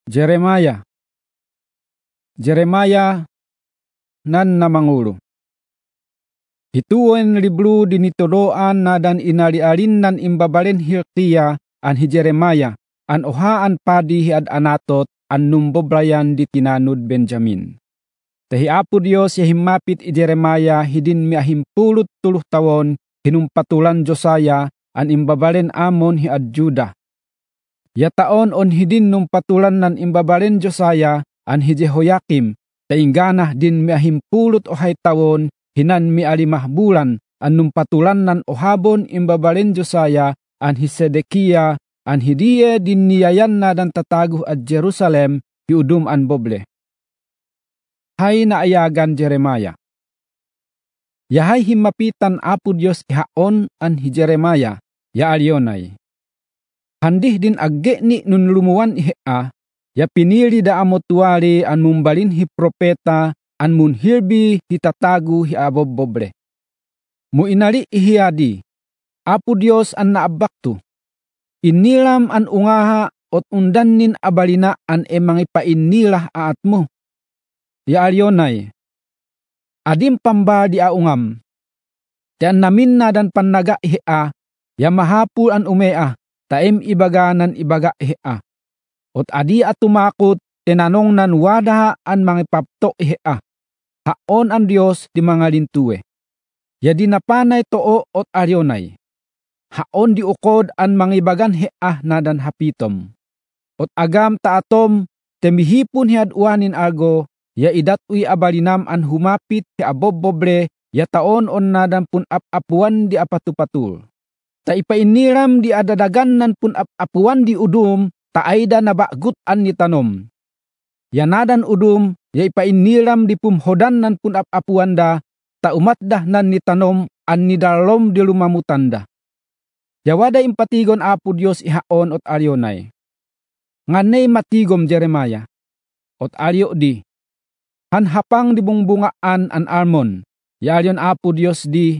Jeremiah. Jeremiah nan namangulo. Hituon libro dinituroan na dan inalialin nan imbabalen Hilkiah an hi Jeremiah an ohaan padi hi ad anatot an numbobrayan di tinanud Benjamin. Tahi apo Dios ya himapit i Jeremiah hidin miahimpulot 3 tawon hinumpatulan Josiah an imbabalen amon hi ad Juda. Ya taon on hidin numpatulan nan imbabalen Josiah an hi Jehoiakim, taingganah din miahimpulot ohay tawon hinan mialimah bulan an numpatulan nan ohabon imbabalen Josiah an hi Sedekia an hidiye din niyayan na dan tataguh at Jerusalem hi udum an boble. Hay naayagan Jeremiah. Yahay himapitan apo Dios ihaon an hi Jeremiah, ya alionay. Handih din agge ni nun lumuwan ihea, ya pinili da amotuari an mumbalin hi propeta an munhirbi hitatagu hi abobobre. Mu inali ihiyadi, apo Dios an naabaktu. Inilam an ungaha ot undanin abalina an emang ipainilah aat mo. Ya alionay, adim pamba di aungam. Tian namin na dan panaga ihea, ya mahapul an umea, taim ibaga nan ibaga ihea. Ot adi atumakot, tinanong nan wada an mangipapto ihea. Haon ang Diyos di mga lintuwe. Ya dinapanay too ot alionay. Haon di ukod an mangibagan hea na dan hapitom. Ot agam taatom, temihipon hiad uanin algo, ya idatui abalinam an humapit hi abobobre, ya taon on nadan pun apuan di apatupatul. Ta ipainiram di adadagan nan pun apuan di udum, taayda nabagut an ni tanom. Ya nadan udum, ya ipainiram di pumhodan nan pun apuan da, ta umatdah nan ni tanom an ni dalom di lumamutanda. Ya wada impatigon apo Dios ihaon ot alionay. Nganay matigom Jeremiah, ot alio di. Hanhapang di bungbungaan an almon, ya alion apo Dios di.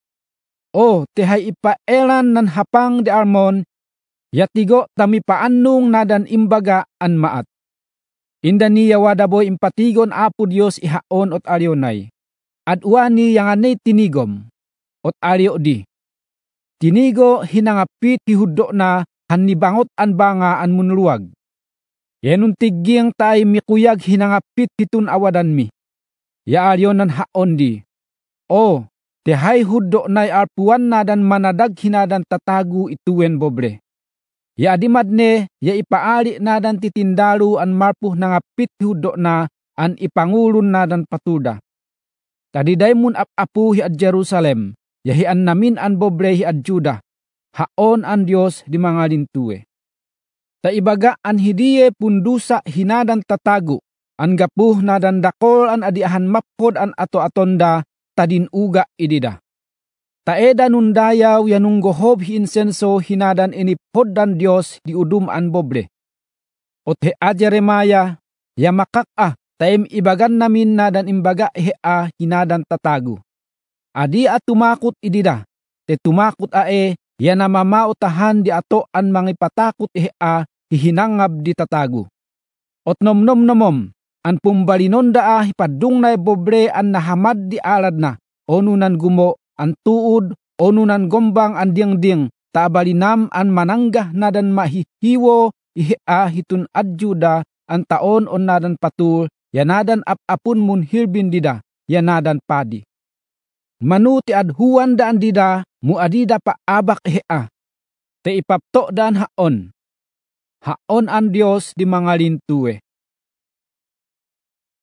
O, tehay ipaelan nan hapang di almon, ya tigo tami paanung nadan imbaga an maat. Inda niya wadaboy impatigon apo Dios ihaon ot alionay. Ad uani yang anay tinigom, ot alio di. Tinigo hinangapit hihuddo na hanibangot an banga an munluwag. Yenun tigyang tay mikuyag hinangapit hitun awadan mi. Ya alionan haon di. O, tehay huddo nay arpuan na dan manadag hinadan tatagu ituwen bobre. Ya adimadne, ya ipaali na dan titindalu an marpuh nangapit huddo na an ipangulun na dan patuda. Tadiday mun apu hi ad Jerusalem, ya hian namin an bobre hi ad Juda. Haon an Dios di mga lintuwe. Ta ibaga an hidiye pundusa hinadan tatagu, an gapuh nadan dakol an adiahan mapod an ato-atonda, tadin uga idida. Taeda nun dayaw yanung gohob hi insenso hinadan inipod dan Dios di udum an boble. Ot hea Jeremiah, ya makak taim ibagan namin nadan imbaga hea hinadan tatagu. Adi atumakot idida, te tumakot ya namamautahan di ato an mangipatakot hea hihinangab di tatagu. Ot nomnom an pumbalinon daa hipadung na bobre an nahamad di alad na, onunan gumo an tuud, onunan gombang an ding-ding, taabalinam an mananggah nadan mahihiwo ihea hitun adjuda an taon on nadan patul, yanadan apun mun hirbin dida, yanadan padi. Manuti adhuan daan dida, muadida pa abak ihea. Te ipapto daan haon. Haon an Dios di mga lintuwe.